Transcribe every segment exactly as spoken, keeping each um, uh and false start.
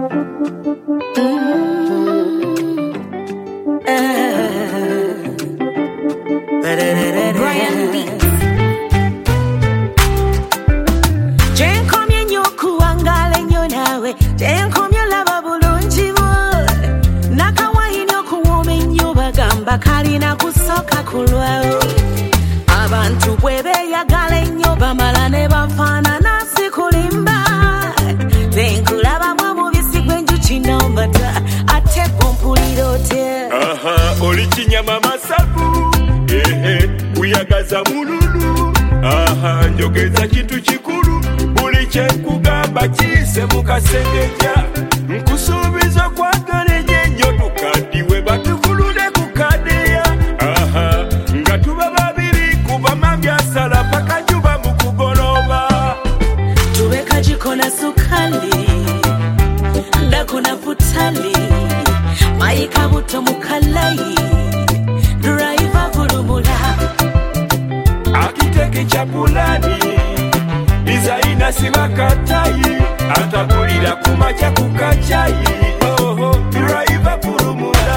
Brian Beats. Jen komye nyoku angale nyo nawe. Jen komye laba bulungi bo. Nakawaii nyoku wome nyo bagamba kali na kusoka kulwao. Abantu bwebe yagale nyo bamala ne bafana nasi kulimba. Tenkulaba mwamu bisigwe njuchi nombata. Ate pompuliro te. Aha, olichinyama masabu. Ehe, uyagaza mululu. Aha, njogeza kitu chikuru. Buliche kugamba chise mukasengeja. Nkusubiza kwa ganeje nyotu kadiwe batukulude kukadeya. Aha, ngatuba babiri kuba mambya sala paka juba mukugoloba. Tuweka jiko na sukali, ndako na futali, maika buto mukalai, driver kurumula. Akiteke chapulani, designer sibakatai, atakulira kumacha kukachai. Oh, driver kurumula.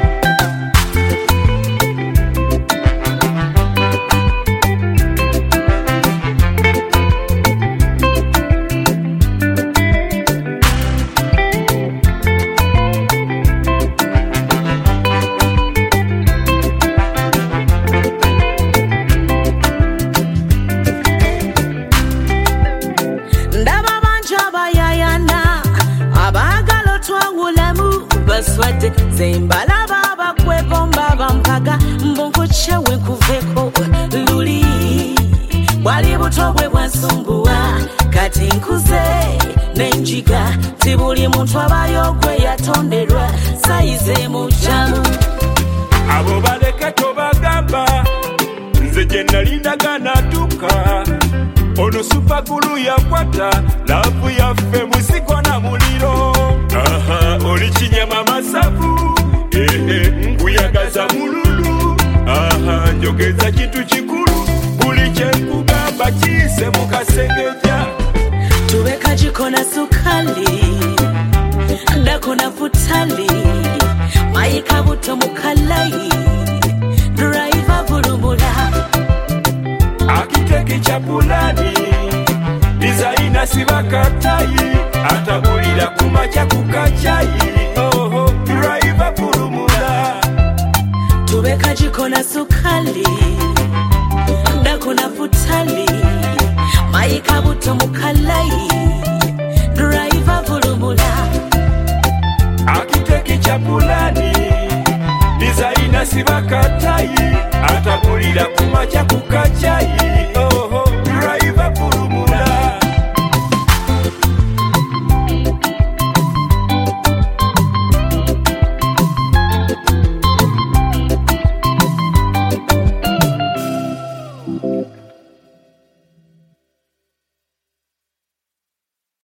Baswate zembala baba kwe bomba bampaga mbongo chewe kuveko luli wali butobwe bwansumbuwa kati nkuze nenjiga tibuli muntu abayo gwe yatonderwa saize mujamu abo baleke tobagamba nze gye nalindaga natuka ono supagulu yakwata lavu yaffe muzigo na muliro. Aha, olichinyama masavu. Ehe, nkuyagaza mululu. Aha, njogeza kitu chikuru. Buliche nkugamba chise mukasengeja. tuweka jiko na sukali, ndako na futali, maika buto mukalai, driver kurumula. Akiteke chapulani, designer sibakatai, atakulira kumacha kukachai. Oh, driver kurumula. Tuweka jiko na sukali, ndako na futali, maika buto mukalai, driver kurumula. Akiteke chapulani, designer sibakatai, atakulira kumacha kukachai. Oh,